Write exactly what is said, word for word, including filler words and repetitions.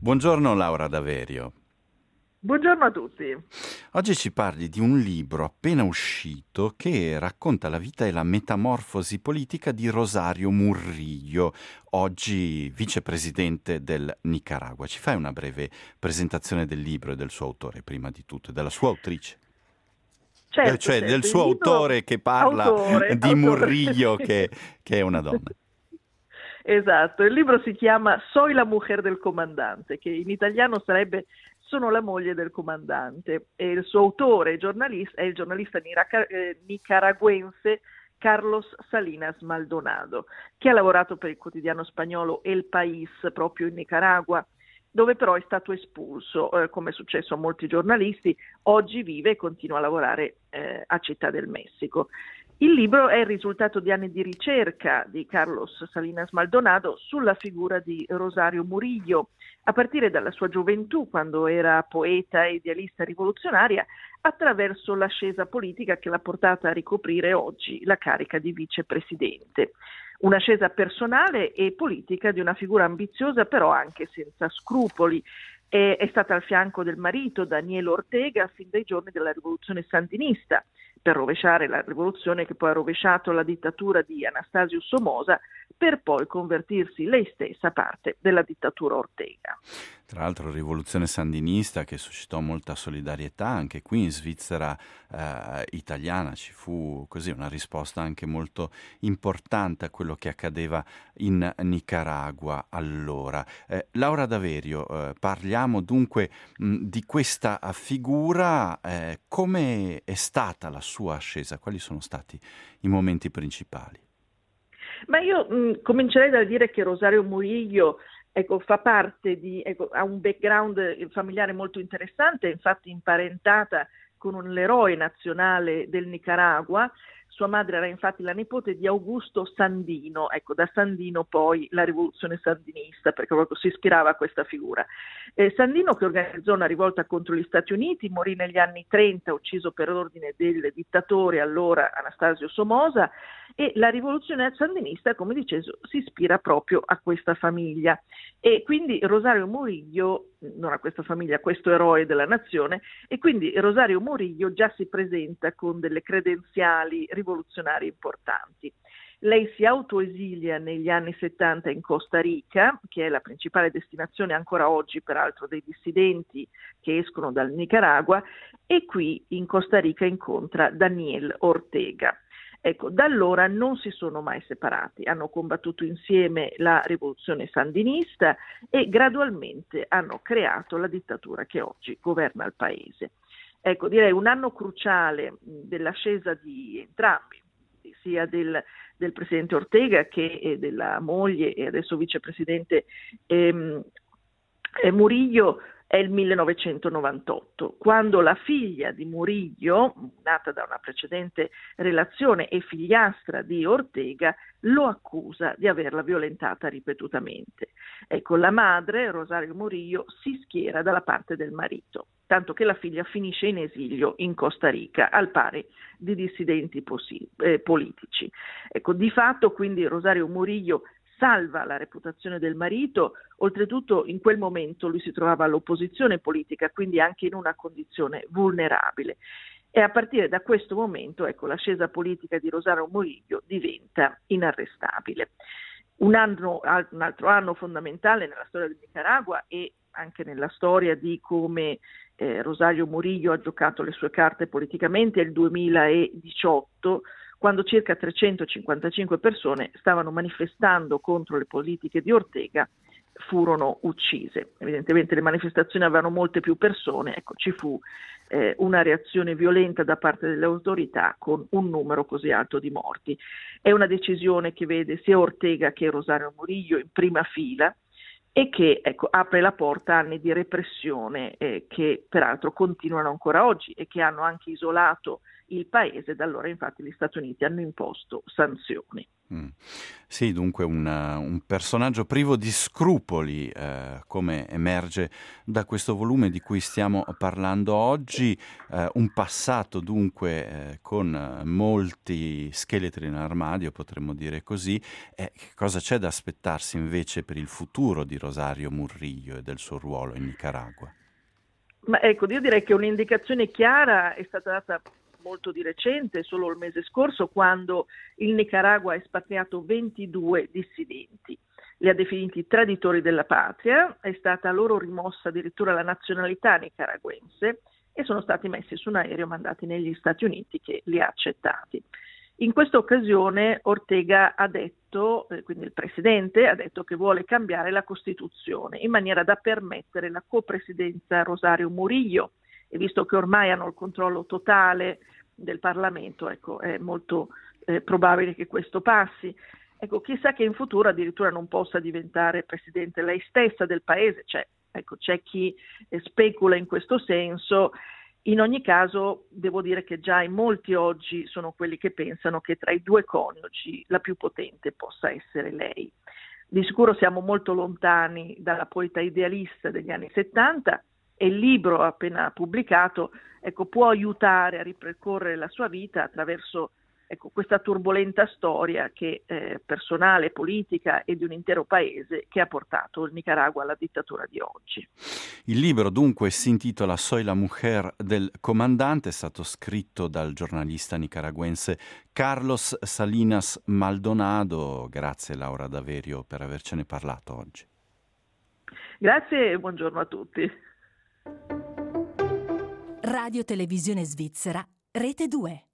Buongiorno Laura Daverio. Buongiorno a tutti. Oggi ci parli di un libro appena uscito che racconta la vita e la metamorfosi politica di Rosario Murillo, oggi vicepresidente del Nicaragua. Ci fai una breve presentazione del libro e del suo autore, prima di tutto, e della sua autrice? Certo, Eh, cioè certo, del il suo libro... autore che parla autore, di autore. Murillo, che, che è una donna. Esatto, il libro si chiama Soy la mujer del comandante, che in italiano sarebbe Sono la moglie del comandante, e il suo autore giornalista è il giornalista niraca- eh, nicaraguense Carlos Salinas Maldonado, che ha lavorato per il quotidiano spagnolo El País proprio in Nicaragua, dove però è stato espulso, eh, come è successo a molti giornalisti. Oggi vive e continua a lavorare eh, a Città del Messico. Il libro è il risultato di anni di ricerca di Carlos Salinas Maldonado sulla figura di Rosario Murillo, a partire dalla sua gioventù, quando era poeta e idealista rivoluzionaria, attraverso l'ascesa politica che l'ha portata a ricoprire oggi la carica di vicepresidente. Un'ascesa personale e politica di una figura ambiziosa, però anche senza scrupoli. È, è stata al fianco del marito Daniel Ortega fin dai giorni della rivoluzione sandinista, per rovesciare la rivoluzione che poi ha rovesciato la dittatura di Anastasio Somoza, per poi convertirsi lei stessa parte della dittatura Ortega. Tra l'altro rivoluzione sandinista che suscitò molta solidarietà anche qui in Svizzera eh, italiana, ci fu così una risposta anche molto importante a quello che accadeva in Nicaragua allora. Eh, Laura Daverio, eh, parliamo dunque mh, di questa figura, eh, come è stata la sua ascesa, quali sono stati i momenti principali? Ma io mh, comincerei dal dire che Rosario Murillo ecco, fa parte di, ecco, ha un background familiare molto interessante, infatti imparentata con un eroe nazionale del Nicaragua. Sua madre era infatti la nipote di Augusto Sandino, ecco, da Sandino poi la rivoluzione sandinista, perché proprio si ispirava a questa figura. Eh, Sandino, che organizzò una rivolta contro gli Stati Uniti, morì negli anni trenta, ucciso per ordine del dittatore allora Anastasio Somoza, e la rivoluzione sandinista, come dicevo, si ispira proprio a questa famiglia. E quindi Rosario Murillo, non a questa famiglia, a questo eroe della nazione, e quindi Rosario Murillo già si presenta con delle credenziali rivoluzionarie importanti. Lei si autoesilia negli anni settanta in Costa Rica, che è la principale destinazione ancora oggi, peraltro, dei dissidenti che escono dal Nicaragua, e qui in Costa Rica incontra Daniel Ortega. Ecco, da allora non si sono mai separati, hanno combattuto insieme la rivoluzione sandinista e gradualmente hanno creato la dittatura che oggi governa il paese. Ecco, direi un anno cruciale dell'ascesa di entrambi, sia del, del presidente Ortega che della moglie e adesso vicepresidente ehm, eh, Murillo, è il millenovecentonovantotto, quando la figlia di Murillo, nata da una precedente relazione e figliastra di Ortega, lo accusa di averla violentata ripetutamente. Ecco, la madre, Rosario Murillo, si schiera dalla parte del marito, tanto che la figlia finisce in esilio in Costa Rica, al pari di dissidenti possi- eh, politici. Ecco, di fatto quindi Rosario Murillo salva la reputazione del marito, oltretutto in quel momento lui si trovava all'opposizione politica, quindi anche in una condizione vulnerabile. E a partire da questo momento, ecco, l'ascesa politica di Rosario Murillo diventa inarrestabile. Un, anno, un altro anno fondamentale nella storia del Nicaragua e anche nella storia di come eh, Rosario Murillo ha giocato le sue carte politicamente è il duemiladiciotto, quando circa trecentocinquantacinque persone stavano manifestando contro le politiche di Ortega, furono uccise. Evidentemente le manifestazioni avevano molte più persone, ecco, ci fu eh, una reazione violenta da parte delle autorità con un numero così alto di morti. È una decisione che vede sia Ortega che Rosario Murillo in prima fila e che ecco, apre la porta a anni di repressione eh, che peraltro continuano ancora oggi e che hanno anche isolato il paese. Da allora infatti gli Stati Uniti hanno imposto sanzioni. Mm. Sì, dunque un, un personaggio privo di scrupoli, eh, come emerge da questo volume di cui stiamo parlando oggi, eh, un passato dunque eh, con molti scheletri nell'armadio, potremmo dire così. Eh, che cosa c'è da aspettarsi invece per il futuro di Rosario Murillo e del suo ruolo in Nicaragua? Ma ecco, io direi che un'indicazione chiara è stata data molto di recente, solo il mese scorso, quando il Nicaragua ha espatriato ventidue dissidenti. Li ha definiti traditori della patria, è stata loro rimossa addirittura la nazionalità nicaragüense e sono stati messi su un aereo mandati negli Stati Uniti che li ha accettati. In questa occasione Ortega ha detto, eh, quindi il presidente, ha detto che vuole cambiare la Costituzione in maniera da permettere la copresidenza a Rosario Murillo, e visto che ormai hanno il controllo totale del Parlamento, ecco, è molto eh, probabile che questo passi. Ecco, chissà che in futuro addirittura non possa diventare presidente lei stessa del paese, cioè, ecco, c'è chi eh, specula in questo senso. In ogni caso devo dire che già in molti oggi sono quelli che pensano che tra i due coniugi la più potente possa essere lei. Di sicuro siamo molto lontani dalla poeta idealista degli anni settanta, e il libro appena pubblicato, ecco, può aiutare a ripercorrere la sua vita attraverso, ecco, questa turbolenta storia che eh, personale, politica e di un intero paese, che ha portato il Nicaragua alla dittatura di oggi. Il libro dunque si intitola Soy la mujer del comandante, è stato scritto dal giornalista nicaragüense Carlos Salinas Maldonado. Grazie Laura Daverio per avercene parlato oggi. Grazie e buongiorno a tutti. Radio Televisione Svizzera, Rete due.